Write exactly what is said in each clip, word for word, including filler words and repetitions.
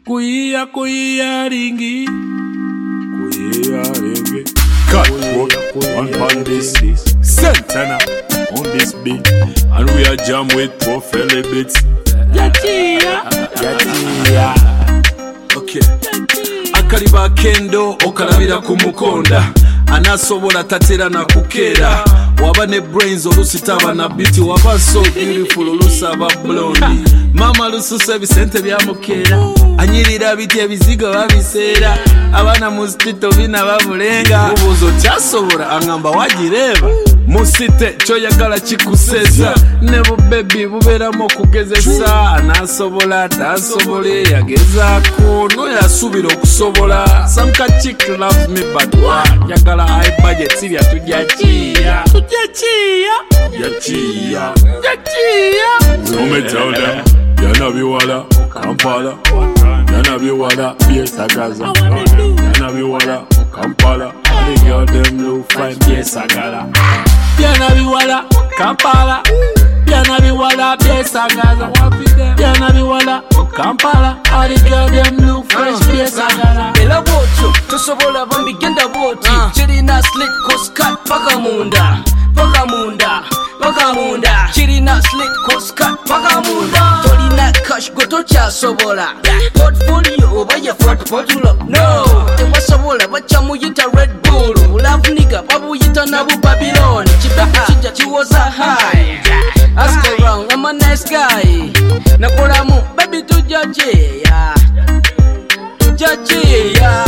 Kuya kuya ringi. Kuya ringi. Cut one on this Santana on this beat. And we are jam with poor fella bits. Yatia. Yatia. Okay. Akaliba kendo okalabira kumukonda. Anasobola tatera na kukera. Waba ne brains olusitaba na biti. Waba so beautiful olusaba blondie. Mama lususa bisente bya mukera. Anyirira biti ebizigo babisera. Abana mu street bina babulenga. Ubuzo kyasobola angamba wagireba. Musite choyagala chikuseza. Nebo baby buberamo kugezesa. Anasobola tasobole yageza ko no yasubira okusobola. Some cat chick loves me but why? Yagala high budget sirya tujachiya. Tujachiya. Yachiya. Yachiya. So me tell them, yana biwala Kampala. Yana biwala Biesagaza. Yana biwala Kampala. The girl them look fine Biesagala. Yana biwala Kampala. Yana biwala Biesagaza. Yana biwala Kampala. All the girl them look fresh Biesagala. Ela bocho, tosobola bambigenda boti. Chirina slit cause cut pagamunda. Pagamunda, pagamunda. Chirina slit cause cut pagamunda. Tolina cash go to chasobola. Portfolio over your portfolio. No, they was sobola, but chamu yita Red Bull. Love nigga, babu yita nabu Babylon. Chipa chija, she was a high. Ask around, I'm a nice guy. Nakoramu, baby to judge, yeah. Judge, yeah.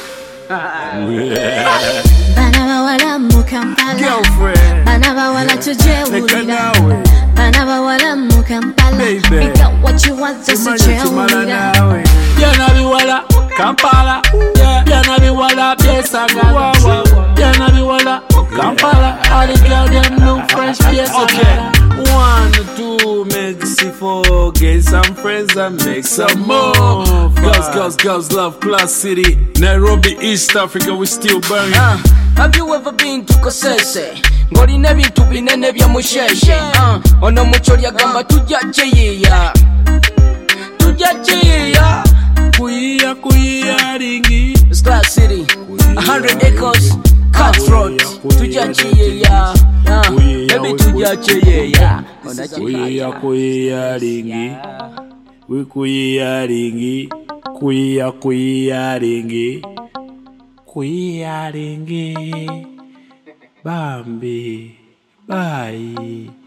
Banaba wala mukampala. Girlfriend. Banaba wala tujewulira. nawe. Banaba wala mukampala. Baby. Pick up what you want, just a chewulira. Yana biwala Kampala. Yana biwala Biesagala. Yana biwala Kampala. All the girl them look fresh Biesagala. One, two, make see four. Get some friends and make some more. Girls, girls, girls love Class City. Nairobi, East Africa, we still burning. Uh, have you ever been to Kosese? Ngolina ebintu binene bya musheshe. Uh, ono mucholi agamba tujja cheyeya. Tujja cheyeya. Kuya kuya ringi. It's Class City. A hundred acres. Cutthroat. Tujja cheyeya. Uh, baby tujja cheyeya. Kuya kuya ringi. We kuya ringi. Kuya kuya ringi. Kuya ringi. Bambi. Bye.